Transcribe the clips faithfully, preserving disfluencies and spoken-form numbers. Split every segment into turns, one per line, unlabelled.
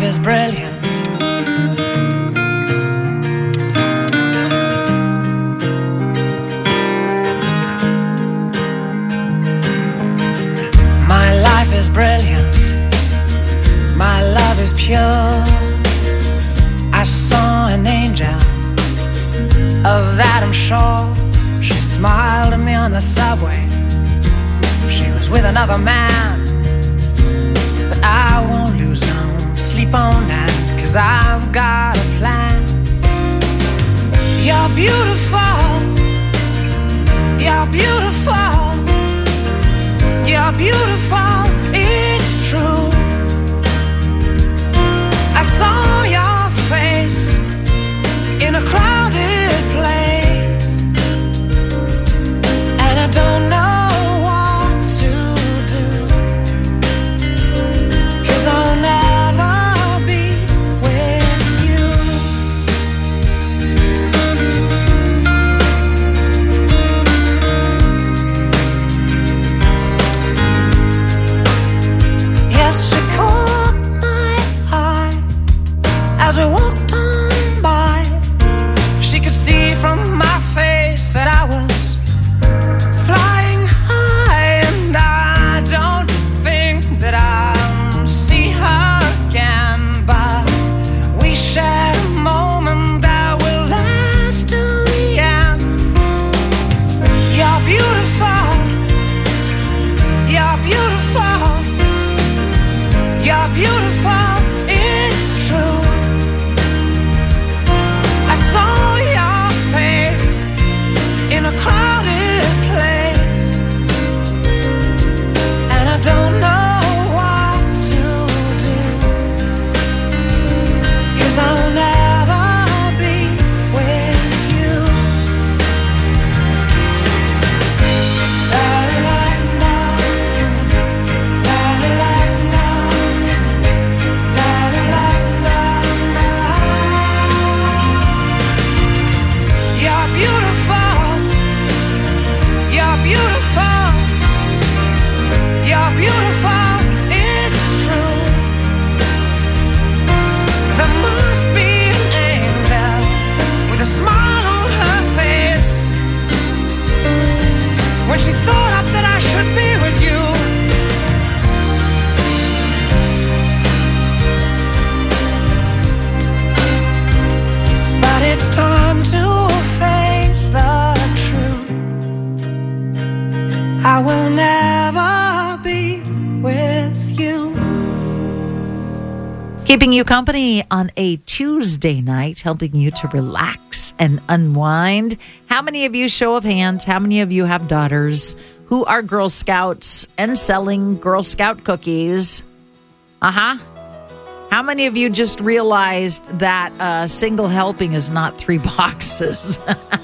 is brilliant. My life is brilliant. My love is pure. I saw an angel, of that I'm sure. She smiled at me on the subway. She was with another man, but I won't lose no sleep on that, 'cause I've got a plan. You're beautiful. You're beautiful. You're beautiful. It's true. I saw your face in a crowded place, and I don't know as we walked on by. She could see from my face that I was flying high, and I don't think that I'll see her again, but we shared a moment that will last till the end. You're beautiful. You're beautiful. You're beautiful. It's true. I saw your face in a crowded place, and I don't know what to do, 'cause I'll never be with you. La la la, la la la, la la la la. You're beautiful. You're beautiful. You're beautiful. It's true. There must be an angel with a smile on her face when she thought up that I should be with you. But it's time to face the truth. I will never be with you.
Keeping you company on a Tuesday night, helping you to relax and unwind. How many of you, show of hands, how many of you have daughters who are Girl Scouts and selling Girl Scout cookies? Uh-huh. How many of you just realized that a single helping is not three boxes?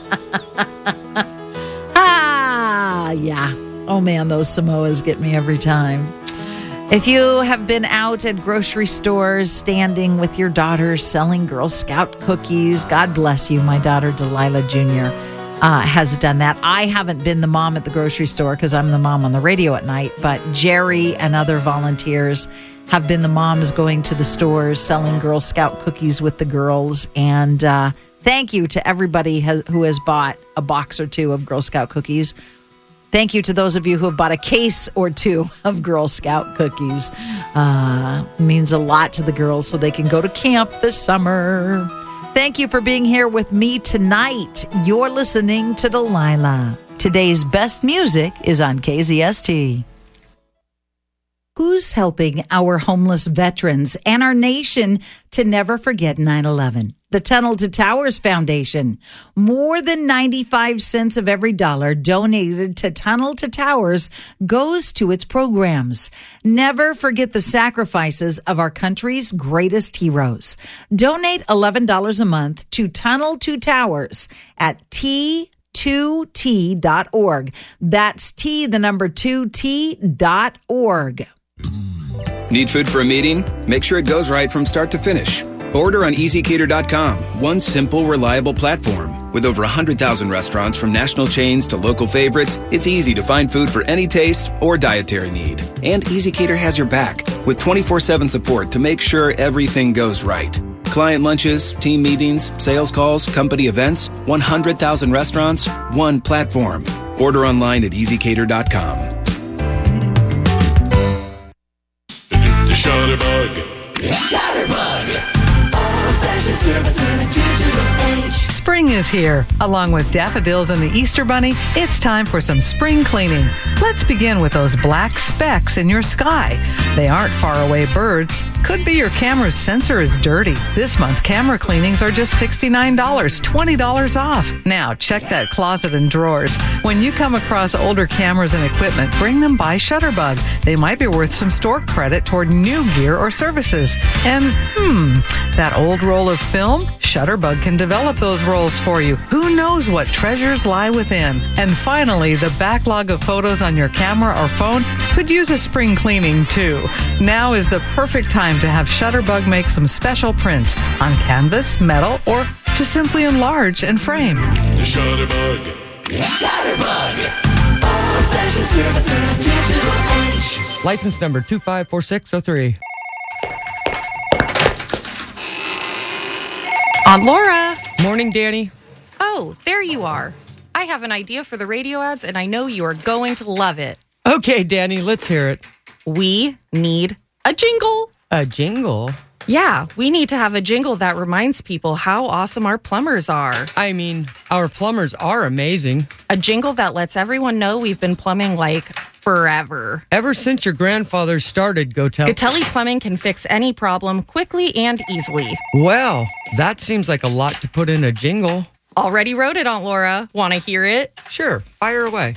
Ah, yeah. Oh, man, those Samoas get me every time. If you have been out at grocery stores standing with your daughter selling Girl Scout cookies, God bless you. My daughter, Delilah Junior, uh, has done that. I haven't been the mom at the grocery store because I'm the mom on the radio at night, but Jerry and other volunteers have been the moms going to the stores selling Girl Scout cookies with the girls. And uh, thank you to everybody has, who has bought a box or two of Girl Scout cookies. Thank you to those of you who have bought a case or two of Girl Scout cookies. Uh, means a lot to the girls so they can go to camp this summer. Thank you for being here with me tonight. You're listening to Delilah. Today's best music is on K Z S T. Who's helping our homeless veterans and our nation to never forget nine eleven? The Tunnel to Towers Foundation. More than ninety-five cents of every dollar donated to Tunnel to Towers goes to its programs. Never forget the sacrifices of our country's greatest heroes. Donate eleven dollars a month to Tunnel to Towers at T two T dot org. That's T, the number two T dot org.
Need food for a meeting? Make sure it goes right from start to finish. Order on easy cater dot com. One simple, reliable platform. With over one hundred thousand restaurants from national chains to local favorites, it's easy to find food for any taste or dietary need. And ezCater has your back with twenty-four seven support to make sure everything goes right. Client lunches, team meetings, sales calls, company events, one hundred thousand restaurants, one platform. Order online at easy cater dot com.
The Shutterbug.
Shutterbug. Old-fashioned service in a digital age.
Spring is here. Along with daffodils and the Easter Bunny, it's time for some spring cleaning. Let's begin with those black specks in your sky. They aren't faraway birds. Could be your camera's sensor is dirty. This month, camera cleanings are just sixty-nine dollars, twenty dollars off. Now, check that closet and drawers. When you come across older cameras and equipment, bring them by Shutterbug. They might be worth some store credit toward new gear or services. And, hmm, that old roll of film? Shutterbug can develop those rolls for you. Who knows what treasures lie within? And finally, the backlog of photos on your camera or phone could use a spring cleaning too. Now is the perfect time to have Shutterbug make some special prints on canvas, metal, or to simply enlarge and frame.
The Shutterbug.
Shutterbug. Old-fashioned service in a digital age.
License number two five four six zero three.
Aunt Laura.
Morning, Danny.
Oh, there you are. I have an idea for the radio ads, and I know you are going to love it.
Okay, Danny, let's hear it.
We need a jingle.
A jingle?
Yeah, we need to have a jingle that reminds people how awesome our plumbers are.
I mean, our plumbers are amazing.
A jingle that lets everyone know we've been plumbing like forever.
Ever since your grandfather started, Gotel.
Gatelli Plumbing can fix any problem quickly and easily.
Well, that seems like a lot to put in a jingle.
Already wrote it, Aunt Laura. Want to hear it?
Sure, fire away.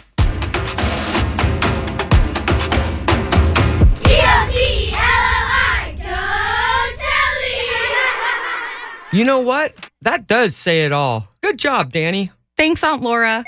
You know what? That does say it all. Good job, Danny.
Thanks, Aunt Laura.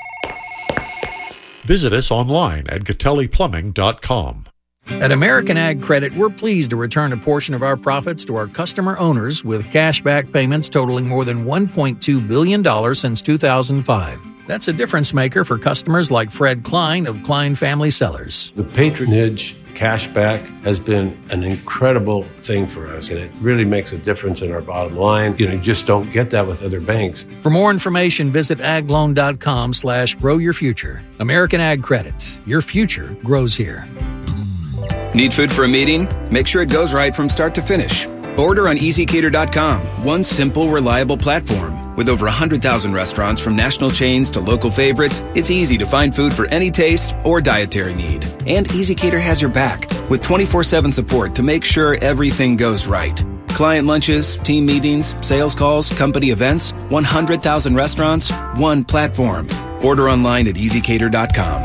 Visit us online at gatelli plumbing dot com.
At American Ag Credit, we're pleased to return a portion of our profits to our customer owners with cashback payments totaling more than one point two billion dollars since two thousand five. That's a difference maker for customers like Fred Klein of Klein Family Sellers.
The patronage cashback has been an incredible thing for us, and it really makes a difference in our bottom line. You know, you just don't get that with other banks.
For more information, visit agloan.com slash grow your future. American Ag Credit. Your future grows here.
Need food for a meeting? Make sure it goes right from start to finish. Order on easy cater dot com, one simple, reliable platform. With over one hundred thousand restaurants from national chains to local favorites, it's easy to find food for any taste or dietary need. And ezCater has your back with twenty-four seven support to make sure everything goes right. Client lunches, team meetings, sales calls, company events, one hundred thousand restaurants, one platform. Order online at easy cater dot com.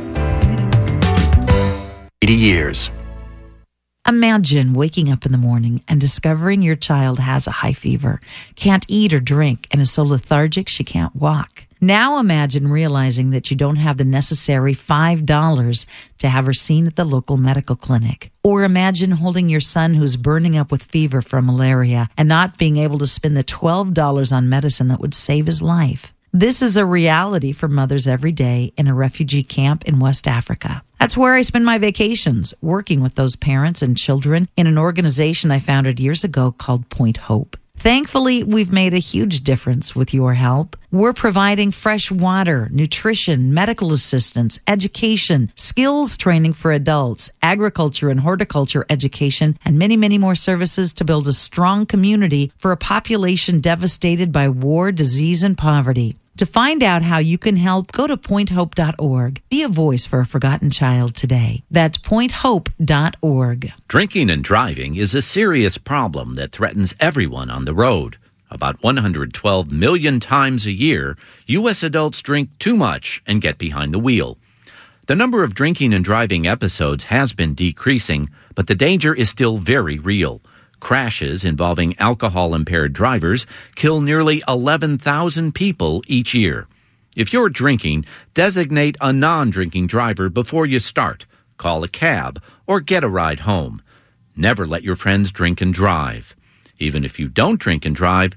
eighty years.
Imagine waking up in the morning and discovering your child has a high fever, can't eat or drink, and is so lethargic she can't walk. Now imagine realizing that you don't have the necessary five dollars to have her seen at the local medical clinic. Or imagine holding your son who's burning up with fever from malaria and not being able to spend the twelve dollars on medicine that would save his life. This is a reality for mothers every day in a refugee camp in West Africa. That's where I spend my vacations, working with those parents and children in an organization I founded years ago called Point Hope. Thankfully, we've made a huge difference with your help. We're providing fresh water, nutrition, medical assistance, education, skills training for adults, agriculture and horticulture education, and many, many more services to build a strong community for a population devastated by war, disease, and poverty. To find out how you can help, go to point hope dot org. Be a voice for a forgotten child today. That's point hope dot org.
Drinking and driving is a serious problem that threatens everyone on the road. About one hundred twelve million times a year, U S adults drink too much and get behind the wheel. The number of drinking and driving episodes has been decreasing, but the danger is still very real. Crashes involving alcohol-impaired drivers kill nearly eleven thousand people each year. If you're drinking, designate a non-drinking driver before you start. Call a cab or get a ride home. Never let your friends drink and drive. Even if you don't drink and drive,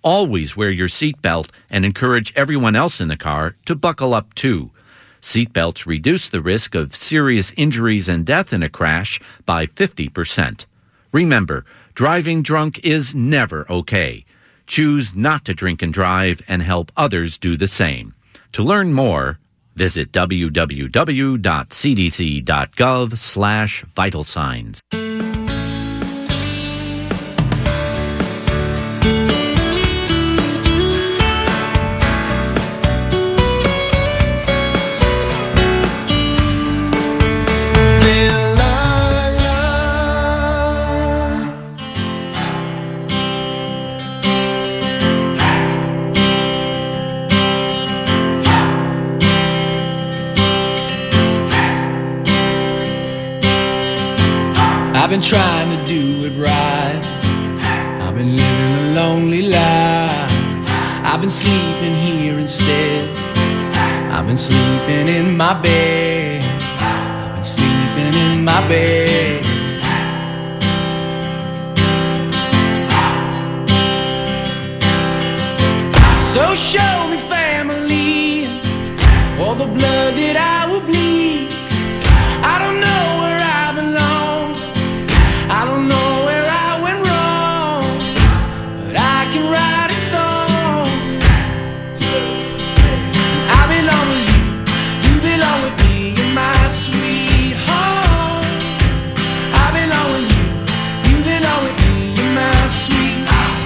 Always wear your seatbelt and encourage everyone else in the car to buckle up too. Seatbelts reduce the risk of serious injuries and death in a crash by fifty percent. Remember, driving drunk is never okay. Choose not to drink and drive and help others do the same. To learn more, visit w w w dot c d c dot gov slash vital signs.
I've been trying to do it right. I've been living a lonely life. I've been sleeping here instead. I've been sleeping in my bed. I've been sleeping in my bed. So show me family, all the blood that I will bleed. I don't know where I belong. I don't know where I went wrong, but I can write a song. I belong with you, you belong with me, you're my sweetheart. I belong with you, you belong with me, you're my sweetheart.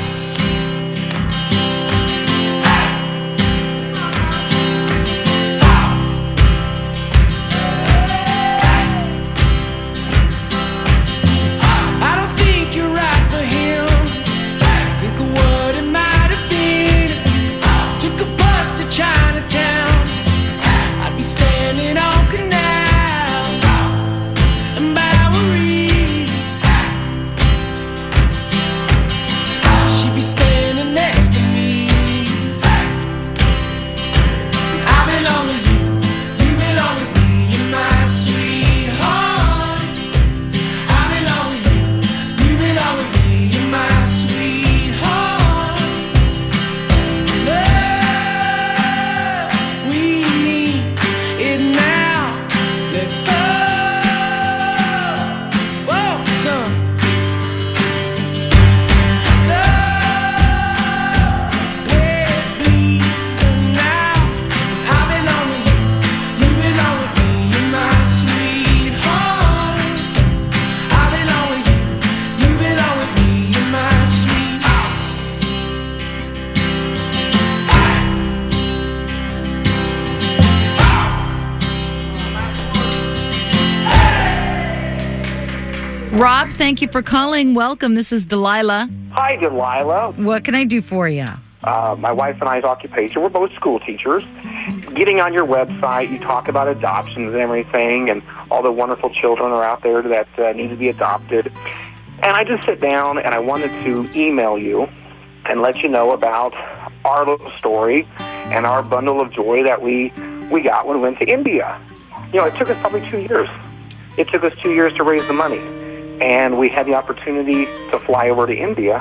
Rob, thank you for calling. Welcome. This is Delilah.
Hi, Delilah.
What can I do for you?
Uh, my wife and I's occupation, we're both school teachers. Getting on your website, you talk about adoptions and everything, and all the wonderful children are out there that uh, need to be adopted. And I just sit down and I wanted to email you and let you know about our little story and our bundle of joy that we, we got when we went to India. You know, it took us probably two years. It took us two years to raise the money. And we had the opportunity to fly over to India,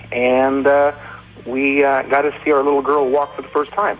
and uh, we uh, got to see our little girl walk for the first time.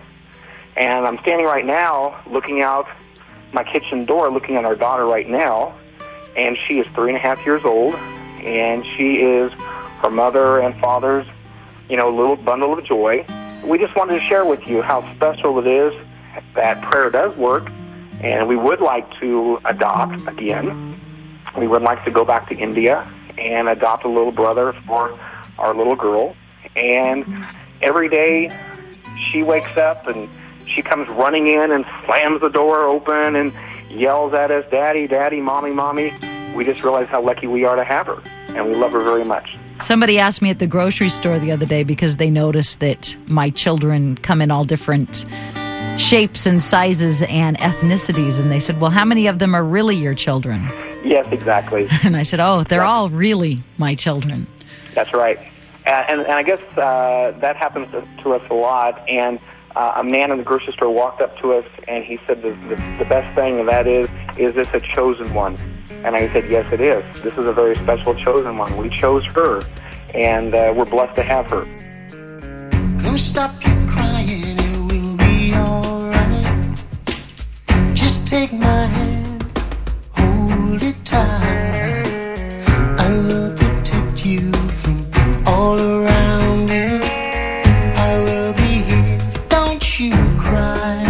And I'm standing right now looking out my kitchen door, looking at our daughter right now, and she is three and a half years old, and she is her mother and father's, you know, little bundle of joy. We just wanted to share with you how special it is that prayer does work, and we would like to adopt again. We would like to go back to India and adopt a little brother for our little girl. And every day she wakes up and she comes running in and slams the door open and yells at us, Daddy, Daddy, Mommy, Mommy. We just realize how lucky we are to have her, and we love her very much.
Somebody asked me at the grocery store the other day because they noticed that my children come in all different shapes and sizes and ethnicities, and they said, well, how many of them are really your children?
Yes, exactly.
And I said, oh, they're all really my children.
That's right. And, and, and I guess uh, that happens to, to us a lot. And uh, a man in the grocery store walked up to us, and he said, the, the, the best thing of that is, is this a chosen one? And I said, yes, it is. This is a very special chosen one. We chose her, and uh, we're blessed to have her.
Don't stop your crying, it will be alright. Just take my hand, hold it tight. I will protect you from all around you. I will be here, don't you cry.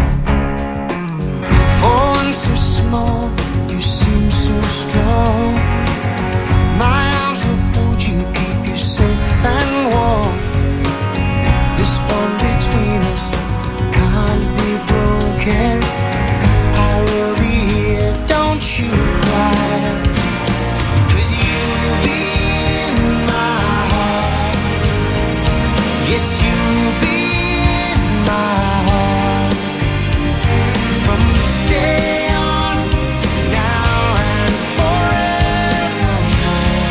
For one so small, you seem so strong. My arms will hold you, keep you safe and warm. This bond between us can't be broken. I will be here, don't you cry. 'Cause you'll be in my heart. Yes, you'll be in my heart. From this day on, now and forevermore.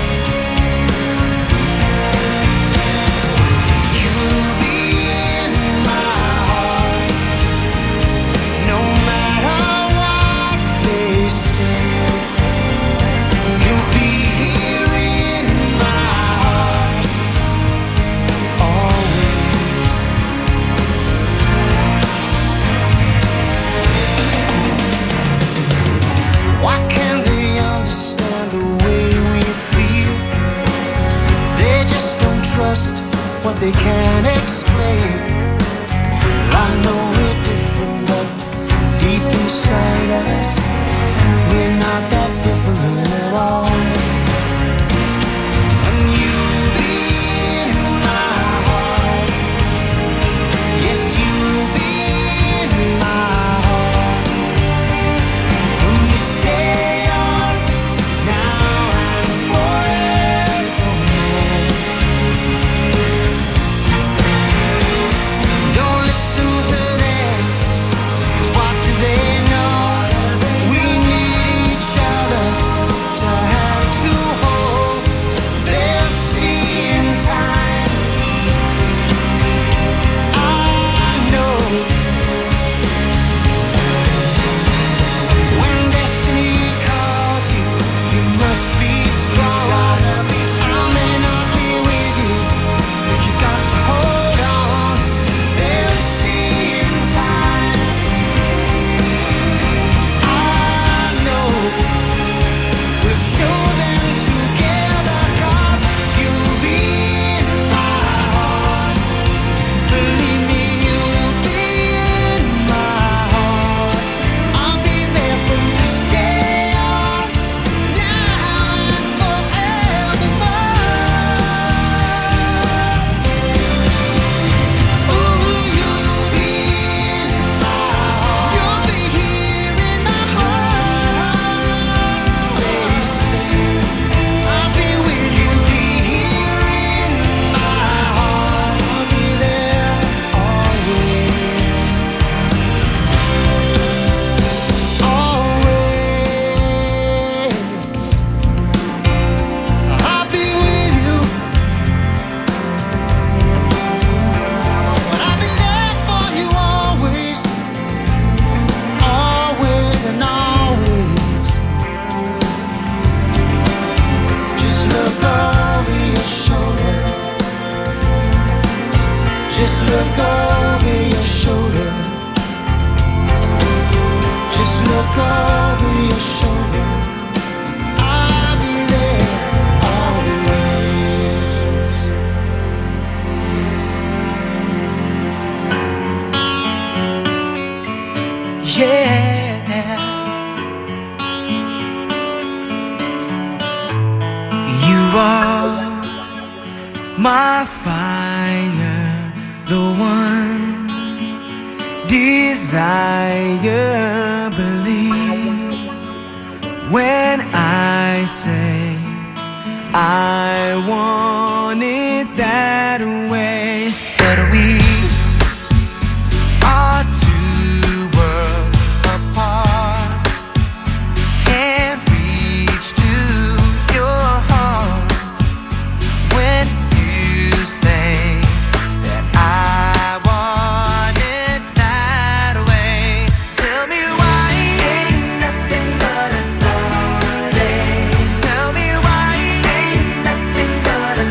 You'll be in my heart. No matter what they say. You'll be here in my heart. Always. Why can't they understand the way we feel? They just don't trust what they can't explain. I know we're different, but deep inside us, we're not that different at all. And you'll be in my heart. Yes, you'll be in my heart. From this day on, now and forevermore. Don't listen to them, 'cause what do they know? We need each other to have to hold. They'll see in time. I know. When destiny calls you, you must be strong. I may not be with you, but you got to hold on. They'll see in time. I know. We'll show them together, 'cause you'll be in my heart. Believe me, you'll be in my heart. I'll be there from this day on, now and forevermore. Ooh, you'll be in my heart. You'll be here in my heart. They say I'll be with you, be here in my heart. I'll be there always. Always. I'll be with you. But I'll be there for you always. Always and always. Just look over your shoulder. Just look over your shoulder. Just look over your shoulder. I'll be there always. Yeah. You are my fire, the one desire. Believe when I say I want it that way. But we are two worlds apart. Can't reach to your heart when you say that I want it that way. Tell me why ain't nothing but a darling. Tell me why ain't nothing but a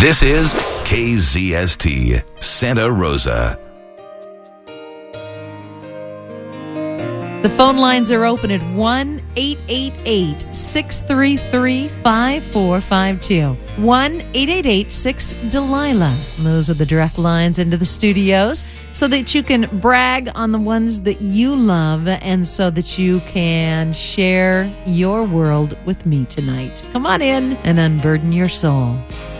This is K Z S T, Santa Rosa.
The phone lines are open at one eight eight eight, six three three, five four five two. one eight eight eight, six, Delilah. Those are the direct lines into the studios so that you can brag on the ones that you love and so that you can share your world with me tonight. Come on in and unburden your soul.